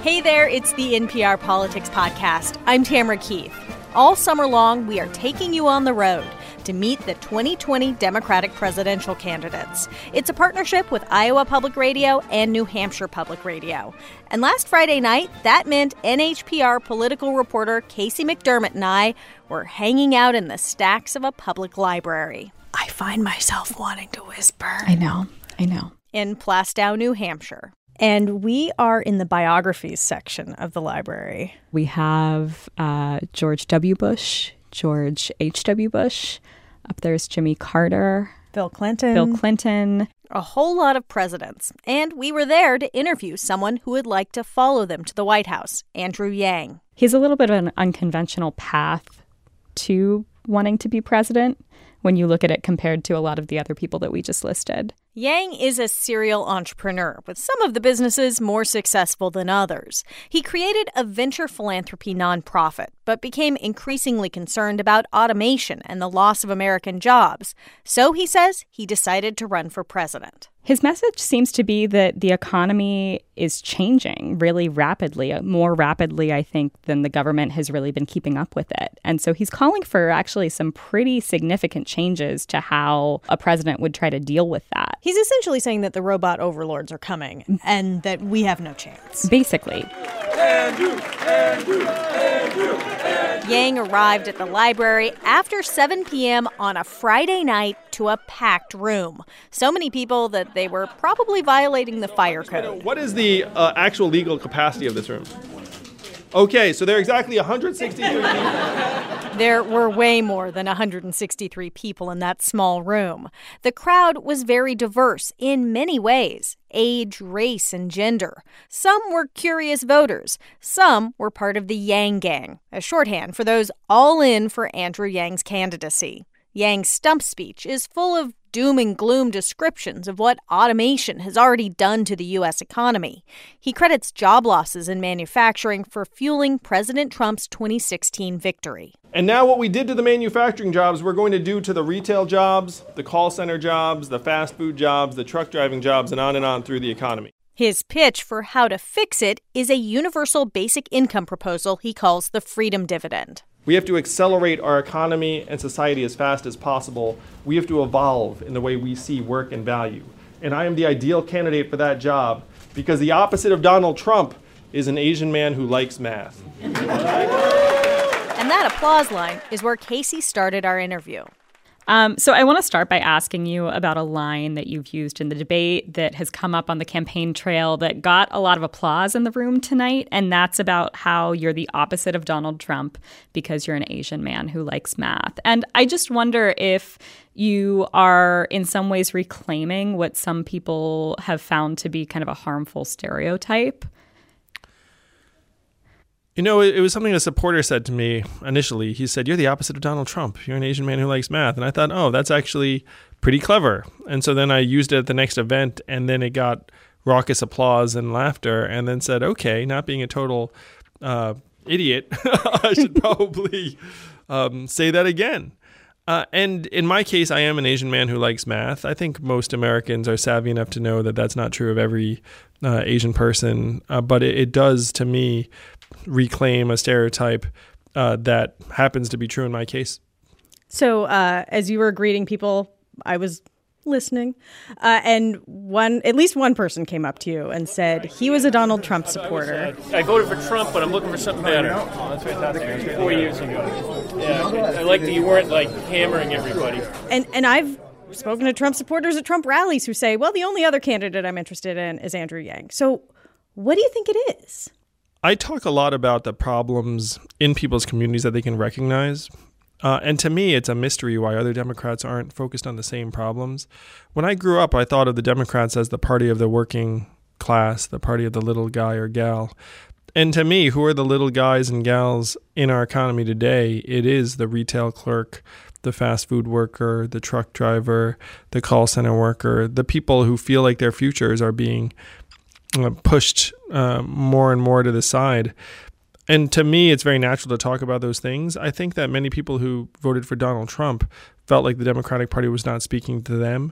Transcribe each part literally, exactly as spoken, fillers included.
Hey there, it's the N P R Politics Podcast. I'm Tamara Keith. All summer long, we are taking you on the road to meet the twenty twenty Democratic presidential candidates. It's a partnership with Iowa Public Radio and New Hampshire Public Radio. And last Friday night, that meant N H P R political reporter Casey McDermott and I were hanging out in the stacks of a public library. I find myself wanting to whisper. I know, I know. In Plastow, New Hampshire. And we are in the biographies section of the library. We have uh, George W. Bush, George H W. Bush. Up there's Jimmy Carter. Bill Clinton. Bill Clinton. A whole lot of presidents. And we were there to interview someone who would like to follow them to the White House, Andrew Yang. He's a little bit of an unconventional path to wanting to be president when you look at it compared to a lot of the other people that we just listed. Yang is a serial entrepreneur, with some of the businesses more successful than others. He created a venture philanthropy nonprofit, but became increasingly concerned about automation and the loss of American jobs. So he says he decided to run for president. His message seems to be that the economy is changing really rapidly, more rapidly, I think, than the government has really been keeping up with it. And so he's calling for actually some pretty significant changes to how a president would try to deal with that. He's essentially saying that the robot overlords are coming and that we have no chance. Basically. Andrew, Andrew, Andrew, Andrew. Yang arrived at the library after seven p.m. on a Friday night to a packed room. So many people that they were probably violating the fire code. What is the uh, actual legal capacity of this room? Okay, so there are exactly one hundred sixty-three people. There were way more than one hundred sixty-three people in that small room. The crowd was very diverse in many ways: age, race, and gender. Some were curious voters. Some were part of the Yang Gang, a shorthand for those all in for Andrew Yang's candidacy. Yang's stump speech is full of doom and gloom descriptions of what automation has already done to the U S economy. He credits job losses in manufacturing for fueling President Trump's twenty sixteen victory. And now what we did to the manufacturing jobs, we're going to do to the retail jobs, the call center jobs, the fast food jobs, the truck driving jobs, and on and on through the economy. His pitch for how to fix it is a universal basic income proposal he calls the Freedom Dividend. We have to accelerate our economy and society as fast as possible. We have to evolve in the way we see work and value. And I am the ideal candidate for that job because the opposite of Donald Trump is an Asian man who likes math. And that applause line is where Casey started our interview. Um, so I want to start by asking you about a line that you've used in the debate that has come up on the campaign trail that got a lot of applause in the room tonight, and that's about how you're the opposite of Donald Trump because you're an Asian man who likes math. And I just wonder if you are in some ways reclaiming what some people have found to be kind of a harmful stereotype. You know, it, it was something a supporter said to me initially. He said, "You're the opposite of Donald Trump. You're an Asian man who likes math." And I thought, oh, that's actually pretty clever. And so then I used it at the next event, and then it got raucous applause and laughter, and then said, okay, not being a total uh, idiot, I should probably um, say that again. Uh, and in my case, I am an Asian man who likes math. I think most Americans are savvy enough to know that that's not true of every uh, Asian person. Uh, but it, it does, to me, reclaim a stereotype uh, that happens to be true in my case. So uh, as you were greeting people, I was listening. Uh, and one, at least one person came up to you and said he was a Donald Trump supporter. I voted for Trump, but I'm looking for something better. Oh, that's fantastic. Four years ago. Yeah, I like that you weren't like hammering everybody. And and I've spoken to Trump supporters at Trump rallies who say, well, the only other candidate I'm interested in is Andrew Yang. So what do you think it is? I talk a lot about the problems in people's communities that they can recognize. Uh, and to me, it's a mystery why other Democrats aren't focused on the same problems. When I grew up, I thought of the Democrats as the party of the working class, the party of the little guy or gal. And to me, who are the little guys and gals in our economy today? It is the retail clerk, the fast food worker, the truck driver, the call center worker, the people who feel like their futures are being uh, pushed uh, more and more to the side. And to me, it's very natural to talk about those things. I think that many people who voted for Donald Trump felt like the Democratic Party was not speaking to them.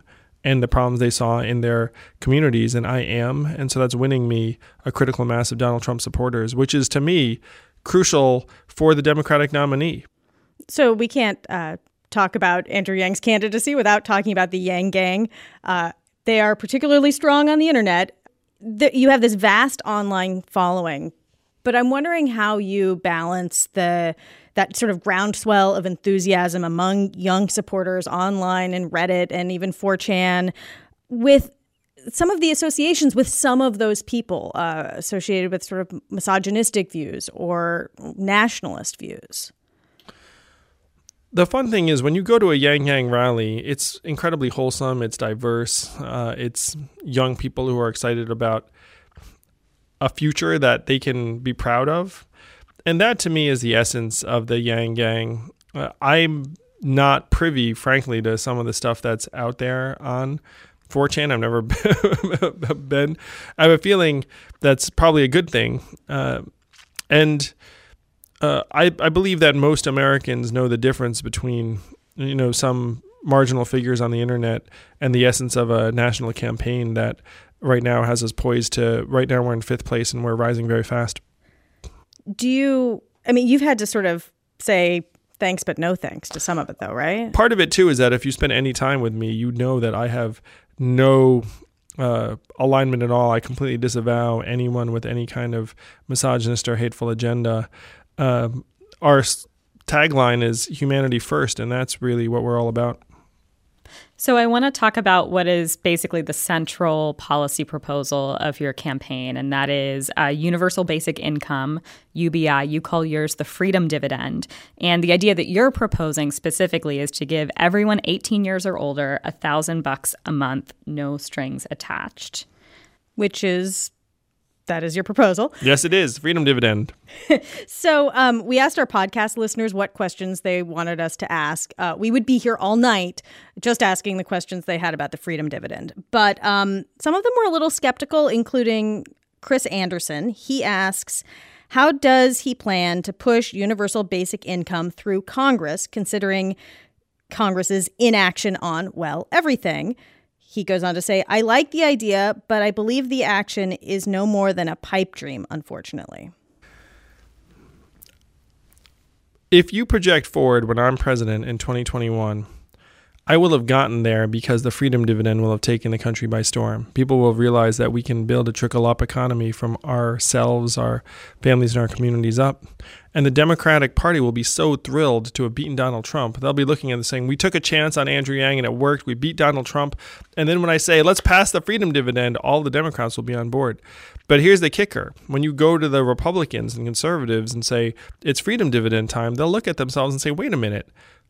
and the problems they saw in their communities, and I am. And so that's winning me a critical mass of Donald Trump supporters, which is, to me, crucial for the Democratic nominee. So we can't uh, talk about Andrew Yang's candidacy without talking about the Yang Gang. Uh, they are particularly strong on the internet. The, you have this vast online following, but I'm wondering how you balance the that sort of groundswell of enthusiasm among young supporters online and Reddit and even four chan with some of the associations with some of those people uh, associated with sort of misogynistic views or nationalist views. The fun thing is when you go to a Yang Yang rally, it's incredibly wholesome, it's diverse, uh, it's young people who are excited about a future that they can be proud of. And that, to me, is the essence of the Yang Gang. Uh, I'm not privy, frankly, to some of the stuff that's out there on four chan. I've never been. I have a feeling that's probably a good thing. Uh, and uh, I, I believe that most Americans know the difference between, you know, some marginal figures on the internet and the essence of a national campaign that right now has us poised to, right now we're in fifth place and we're rising very fast. Do you, I mean, you've had to sort of say thanks, but no thanks to some of it, though, right? Part of it, too, is that if you spend any time with me, you know that I have no uh, alignment at all. I completely disavow anyone with any kind of misogynist or hateful agenda. Uh, our tagline is humanity first, and that's really what we're all about. So I want to talk about what is basically the central policy proposal of your campaign, and that is uh, universal basic income, U B I. You call yours the freedom dividend. And the idea that you're proposing specifically is to give everyone eighteen years or older a thousand bucks a month, no strings attached. Which is, that is your proposal. Yes, it is. Freedom dividend. So um, we asked our podcast listeners what questions they wanted us to ask. Uh, we would be here all night just asking the questions they had about the freedom dividend. But um, some of them were a little skeptical, including Chris Anderson. He asks, how does he plan to push universal basic income through Congress, considering Congress's inaction on, well, everything? He goes on to say, I like the idea, but I believe the action is no more than a pipe dream, unfortunately. If you project forward when I'm president in twenty twenty-one, I will have gotten there because the freedom dividend will have taken the country by storm. People will realize that we can build a trickle-up economy from ourselves, our families, and our communities up. And the Democratic Party will be so thrilled to have beaten Donald Trump. They'll be looking at this saying, we took a chance on Andrew Yang and it worked. We beat Donald Trump. And then when I say, let's pass the freedom dividend, all the Democrats will be on board. But here's the kicker. When you go to the Republicans and conservatives and say, it's freedom dividend time, they'll look at themselves and say, wait a minute.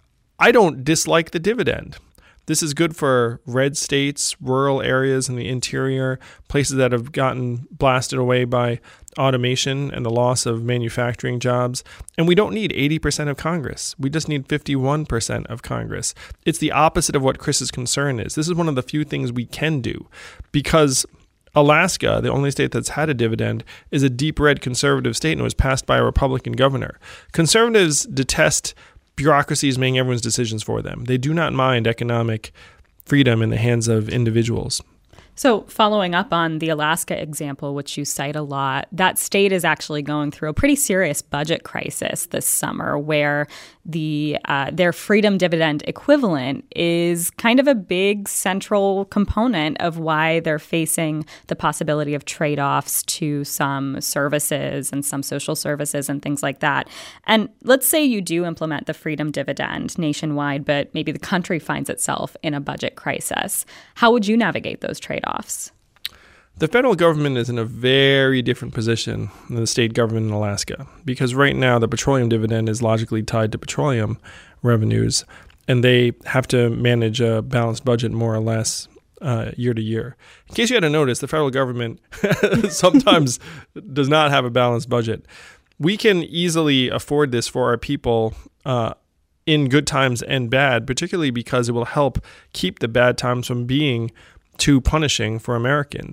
I don't dislike the dividend. This is good for red states, rural areas in the interior, places that have gotten blasted away by automation and the loss of manufacturing jobs. And we don't need eighty percent of Congress. We just need fifty-one percent of Congress. It's the opposite of what Chris's concern is. This is one of the few things we can do because Alaska, the only state that's had a dividend, is a deep red conservative state and it was passed by a Republican governor. Conservatives detest bureaucracies making everyone's decisions for them. They do not mind economic freedom in the hands of individuals. So following up on the Alaska example, which you cite a lot, that state is actually going through a pretty serious budget crisis this summer where the uh, their freedom dividend equivalent is kind of a big central component of why they're facing the possibility of trade-offs to some services and some social services and things like that. And let's say you do implement the freedom dividend nationwide, but maybe the country finds itself in a budget crisis. How would you navigate those trade-offs? The federal government is in a very different position than the state government in Alaska because right now the petroleum dividend is logically tied to petroleum revenues and they have to manage a balanced budget more or less uh, year to year. In case you hadn't noticed, the federal government sometimes does not have a balanced budget. We can easily afford this for our people uh, in good times and bad, particularly because it will help keep the bad times from being too punishing for Americans.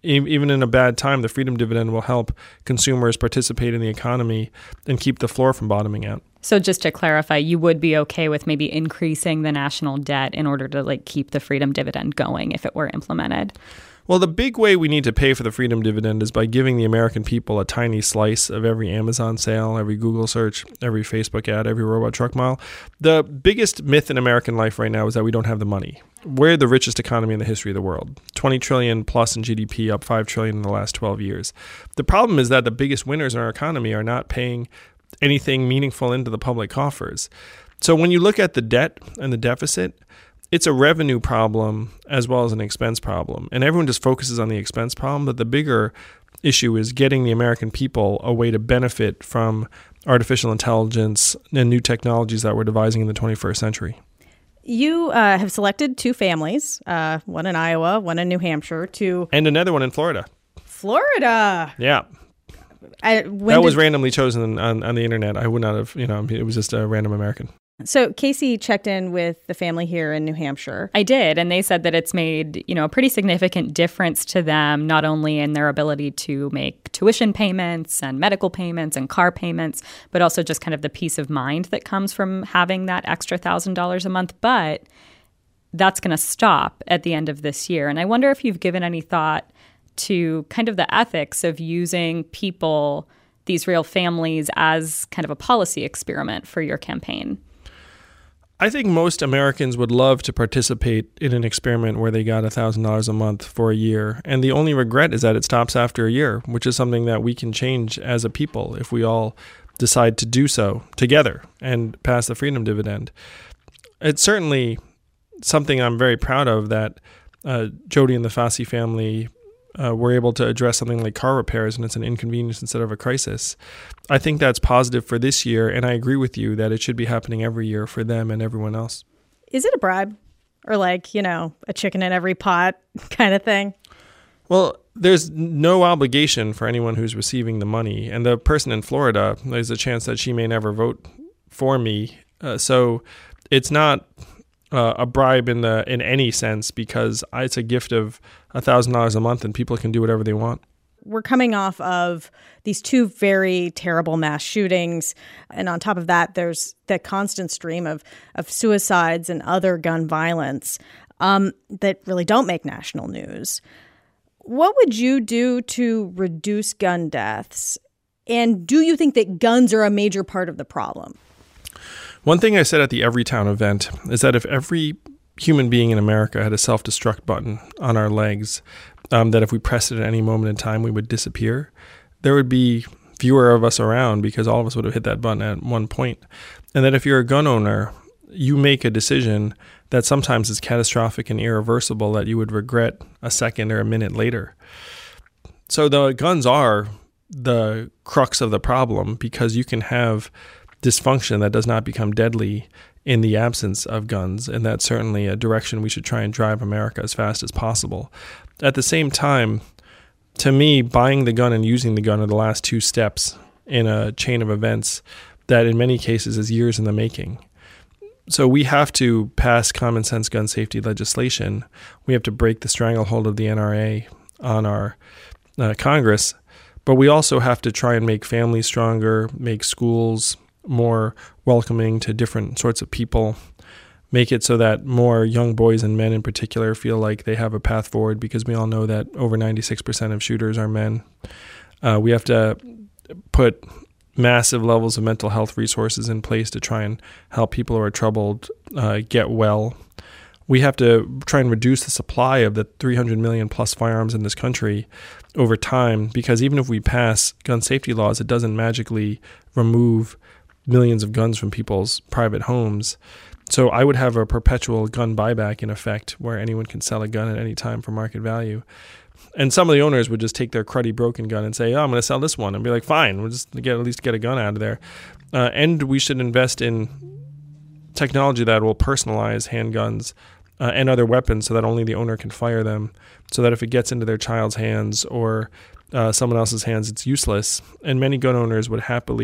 even in a bad time, the freedom dividend will help consumers participate in the economy and keep the floor from bottoming out. So just to clarify, you would be okay with maybe increasing the national debt in order to like keep the freedom dividend going if it were implemented? Well, the big way we need to pay for the freedom dividend is by giving the American people a tiny slice of every Amazon sale, every Google search, every Facebook ad, every robot truck mile. The biggest myth in American life right now is that we don't have the money. We're the richest economy in the history of the world, twenty trillion plus in G D P, up five trillion in the last twelve years. The problem is that the biggest winners in our economy are not paying anything meaningful into the public coffers. So when you look at the debt and the deficit, it's a revenue problem as well as an expense problem. And everyone just focuses on the expense problem, but the bigger issue is getting the American people a way to benefit from artificial intelligence and new technologies that we're devising in the twenty-first century. You uh, have selected two families, uh, one in Iowa, one in New Hampshire, to... And another one in Florida. Florida! Yeah. I, that when was did... randomly chosen on, on the internet. I would not have, you know, it was just a random American. So Casey checked in with the family here in New Hampshire. I did, and they said that it's made, you know, a pretty significant difference to them, not only in their ability to make tuition payments and medical payments and car payments, but also just kind of the peace of mind that comes from having that extra one thousand dollars a month. But that's going to stop at the end of this year. And I wonder if you've given any thought to kind of the ethics of using people, these real families, as kind of a policy experiment for your campaign. I think most Americans would love to participate in an experiment where they got one thousand dollars a month for a year. And the only regret is that it stops after a year, which is something that we can change as a people if we all decide to do so together and pass the freedom dividend. It's certainly something I'm very proud of that uh, Jody and the Fassi family Uh, we're able to address something like car repairs, and it's an inconvenience instead of a crisis. I think that's positive for this year, and I agree with you that it should be happening every year for them and everyone else. Is it a bribe? Or like, you know, a chicken in every pot kind of thing? Well, there's no obligation for anyone who's receiving the money. And the person in Florida, there's a chance that she may never vote for me. Uh, so it's not uh, a bribe in the in any sense, because it's a gift of one thousand dollars a month and people can do whatever they want. We're coming off of these two very terrible mass shootings. And on top of that, there's the constant stream of, of suicides and other gun violence um, that really don't make national news. What would you do to reduce gun deaths? And do you think that guns are a major part of the problem? One thing I said at the Everytown event is that if every human being in America had a self-destruct button on our legs, um, that if we pressed it at any moment in time, we would disappear, there would be fewer of us around because all of us would have hit that button at one point. And that if you're a gun owner, you make a decision that sometimes is catastrophic and irreversible that you would regret a second or a minute later. So the guns are the crux of the problem, because you can have dysfunction that does not become deadly in the absence of guns, and that's certainly a direction we should try and drive America as fast as possible. At the same time, to me, buying the gun and using the gun are the last two steps in a chain of events that in many cases is years in the making. So we have to pass common sense gun safety legislation. We have to break the stranglehold of the N R A on our uh, Congress, but we also have to try and make families stronger, make schools more welcoming to different sorts of people, make it so that more young boys and men in particular feel like they have a path forward, because we all know that over ninety-six percent of shooters are men. Uh, we have to put massive levels of mental health resources in place to try and help people who are troubled uh, get well. We have to try and reduce the supply of the three hundred million plus firearms in this country over time, because even if we pass gun safety laws, it doesn't magically remove millions of guns from people's private homes. So I would have a perpetual gun buyback in effect, where anyone can sell a gun at any time for market value. And some of the owners would just take their cruddy broken gun and say, oh, I'm going to sell this one, and be like, fine, we'll just get at least get a gun out of there. Uh, and we should invest in technology that will personalize handguns uh, and other weapons so that only the owner can fire them, so that if it gets into their child's hands or uh, someone else's hands, it's useless. And many gun owners would happily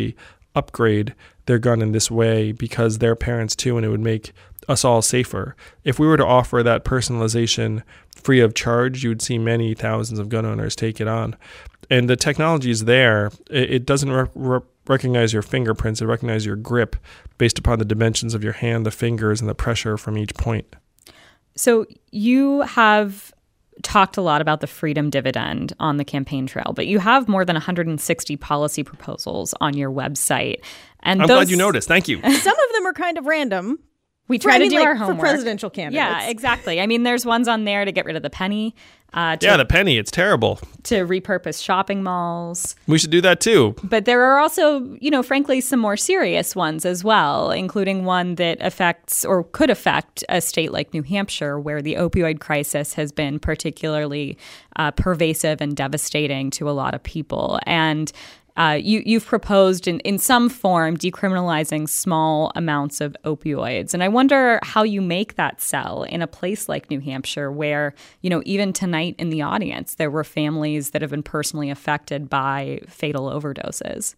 upgrade their gun in this way because they're parents too, and it would make us all safer. If we were to offer that personalization free of charge, you would see many thousands of gun owners take it on. And the technology is there. It, it doesn't re- re- recognize your fingerprints. It recognizes your grip based upon the dimensions of your hand, the fingers, and the pressure from each point. So you have talked a lot about the freedom dividend on the campaign trail, but you have more than one hundred sixty policy proposals on your website. And I'm those, glad you noticed. Thank you. Some of them are kind of random. We try I to mean, do like, our homework. for presidential candidates. Yeah, exactly. I mean, there's ones on there to get rid of the penny. Uh, to, yeah, the penny. It's terrible. To repurpose shopping malls. We should do that too. But there are also, you know, frankly, some more serious ones as well, including one that affects or could affect a state like New Hampshire, where the opioid crisis has been particularly uh, pervasive and devastating to a lot of people. And Uh, you, you've proposed in, in some form decriminalizing small amounts of opioids. And I wonder how you make that sell in a place like New Hampshire where, you know, even tonight in the audience, there were families that have been personally affected by fatal overdoses.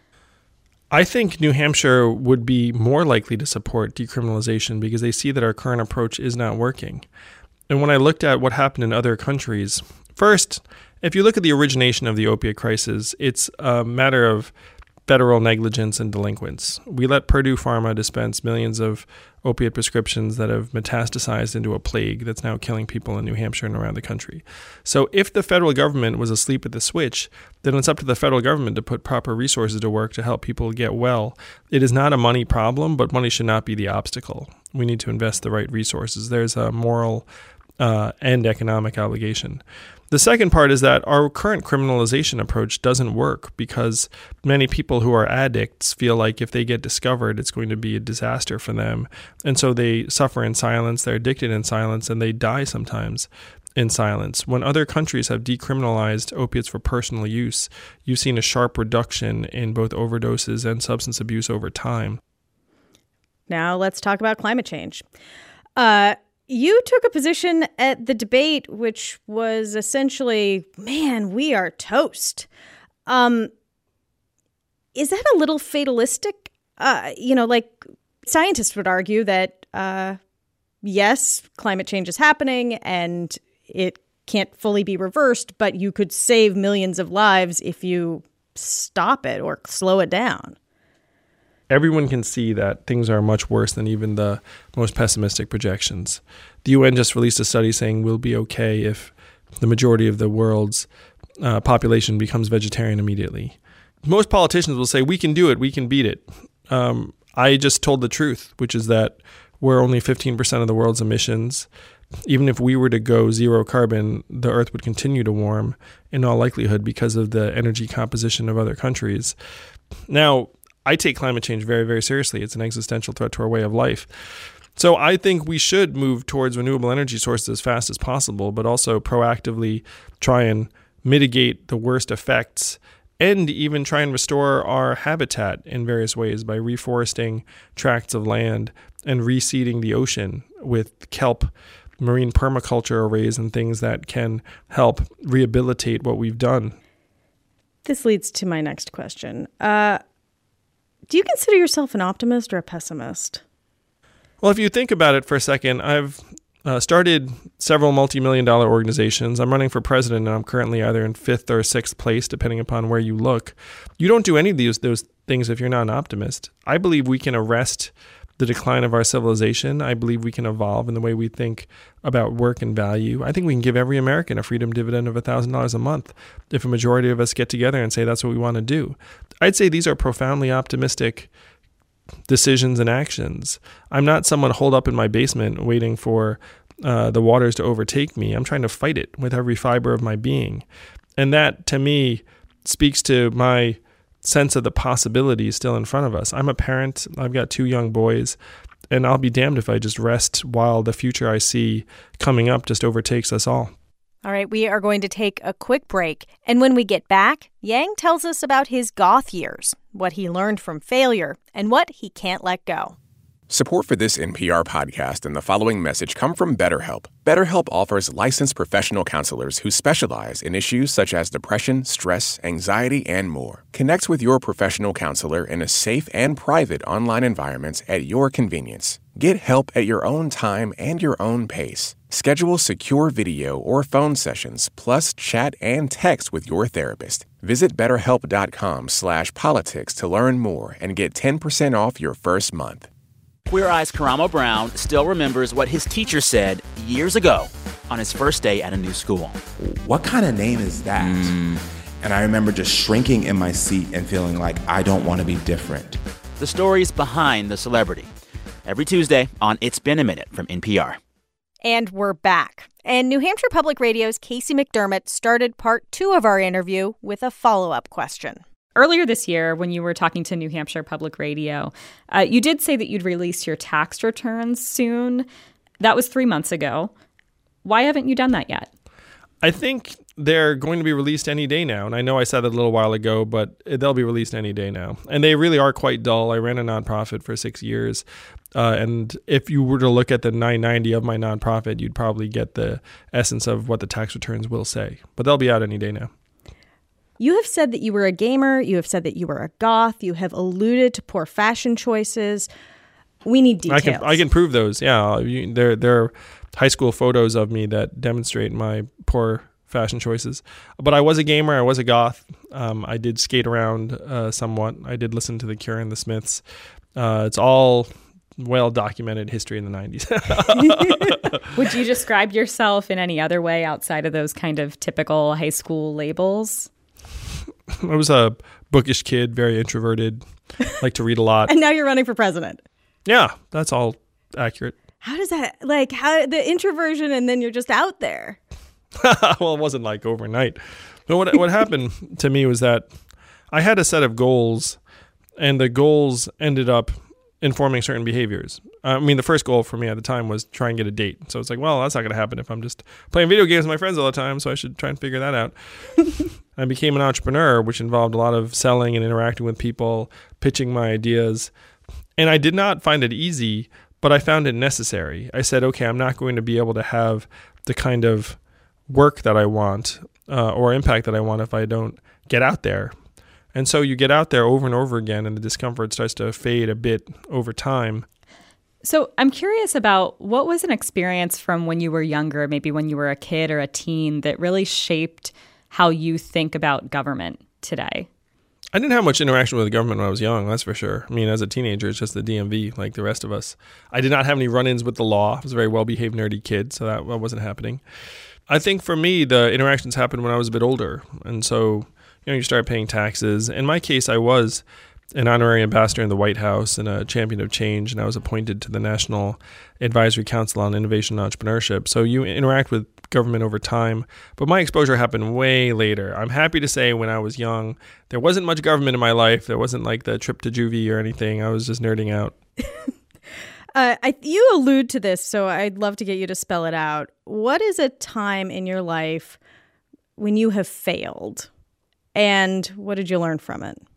I think New Hampshire would be more likely to support decriminalization because they see that our current approach is not working. And when I looked at what happened in other countries, first, if you look at the origination of the opiate crisis, it's a matter of federal negligence and delinquents. We let Purdue Pharma dispense millions of opiate prescriptions that have metastasized into a plague that's now killing people in New Hampshire and around the country. So if the federal government was asleep at the switch, then it's up to the federal government to put proper resources to work to help people get well. It is not a money problem, but money should not be the obstacle. We need to invest the right resources. There's a moral uh, and economic obligation. The second part is that our current criminalization approach doesn't work because many people who are addicts feel like if they get discovered, it's going to be a disaster for them. And so they suffer in silence, they're addicted in silence, and they die sometimes in silence. When other countries have decriminalized opiates for personal use, you've seen a sharp reduction in both overdoses and substance abuse over time. Now let's talk about climate change. Uh, You took a position at the debate, which was essentially, man, we are toast. Um, is that a little fatalistic? Uh, you know, like scientists would argue that, uh, yes, climate change is happening and it can't fully be reversed, but you could save millions of lives if you stop it or slow it down. Everyone can see that things are much worse than even the most pessimistic projections. The U N just released a study saying we'll be okay if the majority of the world's uh, population becomes vegetarian immediately. Most politicians will say, we can do it, we can beat it. Um, I just told the truth, which is that we're only fifteen percent of the world's emissions. Even if we were to go zero carbon, the Earth would continue to warm in all likelihood because of the energy composition of other countries. Now, I take climate change very, very seriously. It's an existential threat to our way of life. So I think we should move towards renewable energy sources as fast as possible, but also proactively try and mitigate the worst effects and even try and restore our habitat in various ways by reforesting tracts of land and reseeding the ocean with kelp, marine permaculture arrays, and things that can help rehabilitate what we've done. This leads to my next question. Uh, Do you consider yourself an optimist or a pessimist? Well, if you think about it for a second, I've uh, started several multi-million dollar organizations. I'm running for president, and I'm currently either in fifth or sixth place, depending upon where you look. You don't do any of these those things if you're not an optimist. I believe we can arrest the decline of our civilization. I believe we can evolve in the way we think about work and value. I think we can give every American a freedom dividend of one thousand dollars a month if a majority of us get together and say that's what we want to do. I'd say these are profoundly optimistic decisions and actions. I'm not someone holed up in my basement waiting for uh, the waters to overtake me. I'm trying to fight it with every fiber of my being. And that, to me, speaks to my sense of the possibilities still in front of us. I'm a parent. I've got two young boys, and I'll be damned if I just rest while the future I see coming up just overtakes us all. All right, we are going to take a quick break. And when we get back, Yang tells us about his goth years, what he learned from failure, and what he can't let go. Support for this N P R podcast and the following message come from BetterHelp. BetterHelp offers licensed professional counselors who specialize in issues such as depression, stress, anxiety, and more. Connect with your professional counselor in a safe and private online environment at your convenience. Get help at your own time and your own pace. Schedule secure video or phone sessions, plus chat and text with your therapist. Visit betterhelp.com slash politics to learn more and get ten percent off your first month. Queer Eye's Karamo Brown still remembers what his teacher said years ago on his first day at a new school. What kind of name is that? Mm. And I remember just shrinking in my seat and feeling like I don't want to be different. The stories behind the celebrity. Every Tuesday on It's Been a Minute from N P R. And we're back. And New Hampshire Public Radio's Casey McDermott started part two of our interview with a follow-up question. Earlier this year, when you were talking to New Hampshire Public Radio, uh, you did say that you'd release your tax returns soon. That was three months ago. Why haven't you done that yet? I think they're going to be released any day now. And I know I said it a little while ago, but they'll be released any day now. And they really are quite dull. I ran a nonprofit for six years. Uh, and if you were to look at the nine ninety of my nonprofit, you'd probably get the essence of what the tax returns will say. But they'll be out any day now. You have said that you were a gamer. You have said that you were a goth. You have alluded to poor fashion choices. We need details. I can, I can prove those. Yeah, you, there, there are high school photos of me that demonstrate my poor fashion choices. But I was a gamer. I was a goth. Um, I did skate around uh, somewhat. I did listen to The Cure and The Smiths. Uh, it's all well-documented history in the nineties. Would you describe yourself in any other way outside of those kind of typical high school labels? I was a bookish kid, very introverted, like to read a lot. And now you're running for president. Yeah, that's all accurate. How does that, like, how the introversion and then you're just out there? Well, it wasn't like overnight. But what what happened to me was that I had a set of goals, and the goals ended up informing certain behaviors. I mean, the first goal for me at the time was try and get a date. So it's like, well, that's not going to happen if I'm just playing video games with my friends all the time, so I should try and figure that out. I became an entrepreneur, which involved a lot of selling and interacting with people, pitching my ideas. And I did not find it easy, but I found it necessary. I said, okay, I'm not going to be able to have the kind of work that I want uh, or impact that I want if I don't get out there. And so you get out there over and over again, and the discomfort starts to fade a bit over time. So I'm curious about what was an experience from when you were younger, maybe when you were a kid or a teen, that really shaped how you think about government today? I didn't have much interaction with the government when I was young, that's for sure. I mean, as a teenager, it's just the D M V like the rest of us. I did not have any run-ins with the law. I was a very well-behaved, nerdy kid, so that wasn't happening. I think for me, the interactions happened when I was a bit older. And so, you know, you start paying taxes. In my case, I was an honorary ambassador in the White House and a champion of change, and I was appointed to the National Advisory Council on Innovation and Entrepreneurship. So you interact with government over time, but my exposure happened way later. I'm happy to say when I was young, there wasn't much government in my life. There wasn't like the trip to juvie or anything. I was just nerding out. uh, I, you allude to this, so I'd love to get you to spell it out. What is a time in your life when you have failed, and what did you learn from it?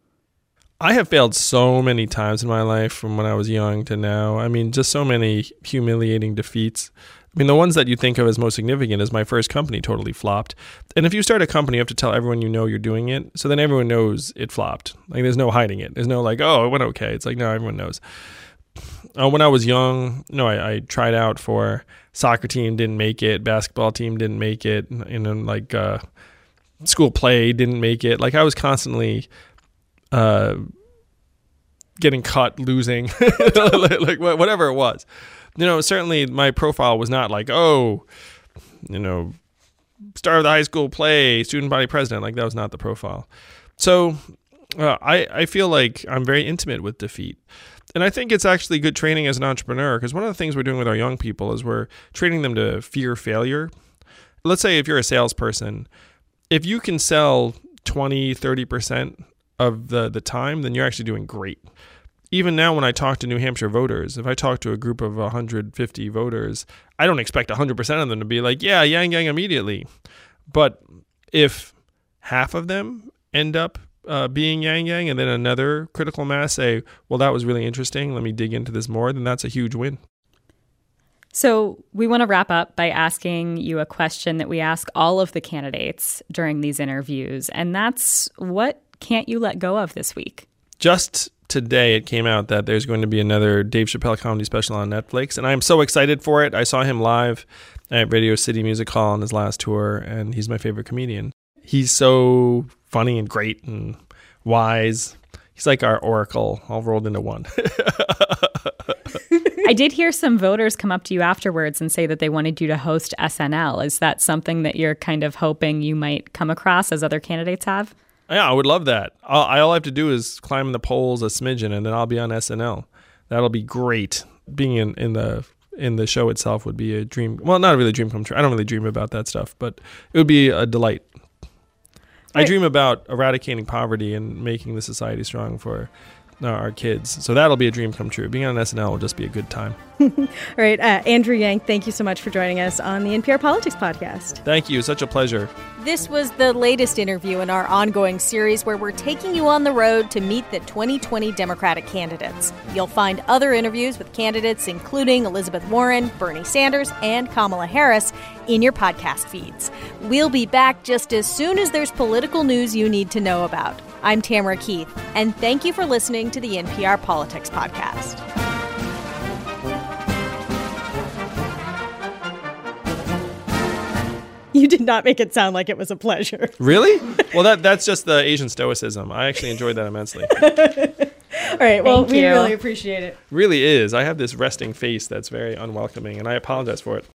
I have failed so many times in my life from when I was young to now. I mean, just so many humiliating defeats. I mean, the ones that you think of as most significant is my first company totally flopped. And if you start a company, you have to tell everyone you know you're doing it. So then everyone knows it flopped. Like, there's no hiding it. There's no like, oh, it went okay. It's like, no, everyone knows. Uh, when I was young, you know, I, I tried out for soccer team, didn't make it. Basketball team didn't make it. And then like uh, school play didn't make it. Like I was constantly uh, getting cut, losing, like whatever it was. You know, certainly my profile was not like, oh, you know, star of the high school play, student body president. Like that was not the profile. So uh, I, I feel like I'm very intimate with defeat. And I think it's actually good training as an entrepreneur, because one of the things we're doing with our young people is we're training them to fear failure. Let's say if you're a salesperson, if you can sell twenty, thirty percent of the, the time, then you're actually doing great. Even now when I talk to New Hampshire voters, if I talk to a group of one hundred fifty voters, I don't expect one hundred percent of them to be like, yeah, yang, yang immediately. But if half of them end up uh, being Yang Yang, and then another critical mass say, well, that was really interesting, let me dig into this more, then that's a huge win. So we want to wrap up by asking you a question that we ask all of the candidates during these interviews, and that's, what can't you let go of this week? Just today it came out that there's going to be another Dave Chappelle comedy special on Netflix, and I'm so excited for it. I saw him live at Radio City Music Hall on his last tour, and he's my favorite comedian. He's so funny and great and wise. He's like our Oracle all rolled into one. I did hear some voters come up to you afterwards and say that they wanted you to host S N L. Is that something that you're kind of hoping you might come across as other candidates have? Yeah, I would love that. All, all I have to do is climb the polls a smidgen, and then I'll be on S N L. That'll be great. Being in, in the in the show itself would be a dream. Well, not really a dream come true. I don't really dream about that stuff, but it would be a delight. I dream about eradicating poverty and making the society strong for uh, our kids. So that'll be a dream come true. Being on S N L will just be a good time. All right. Uh, Andrew Yang, thank you so much for joining us on the N P R Politics Podcast. Thank you. Such a pleasure. This was the latest interview in our ongoing series where we're taking you on the road to meet the twenty twenty Democratic candidates. You'll find other interviews with candidates including Elizabeth Warren, Bernie Sanders, and Kamala Harris in your podcast feeds. We'll be back just as soon as there's political news you need to know about. I'm Tamara Keith, and thank you for listening to the N P R Politics Podcast. You did not make it sound like it was a pleasure. Really? Well, that that's just the Asian stoicism. I actually enjoyed that immensely. All right. Well, Thank we you. really appreciate it. Really is. I have this resting face that's very unwelcoming, and I apologize for it.